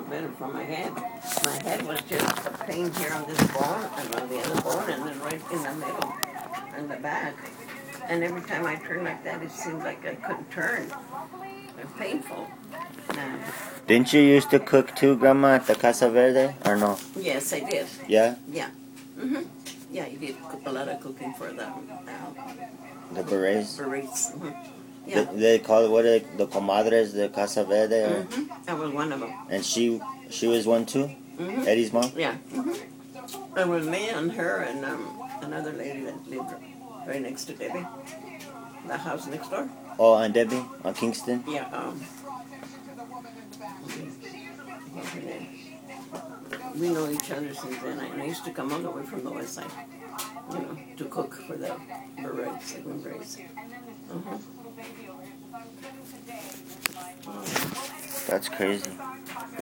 better for my head. My head was just a pain here on this bone and on the other bone, and then right in the middle, in the back. And every time I turned like that, it seemed like I couldn't turn. It was painful. Didn't you used to cook too, Grandma, at the Casa Verde, or no? Yes, I did. Yeah? Yeah. Mm-hmm. Yeah, you did a lot of cooking for them. The berets? Berets. Mm-hmm. Yeah. They call it, what are they, the comadres de Casa Verde? Or? Mm-hmm. I was one of them. And she was one too? Mm-hmm. Eddie's mom? Yeah. Mm-hmm. It was me and her and another lady that lived right next to Debbie. The house next door. Oh, and Debbie on Kingston? Yeah. What's her name? We know each other since then. I used to come all the way from the west side, to cook for the berets, Sigmund berets. That's crazy.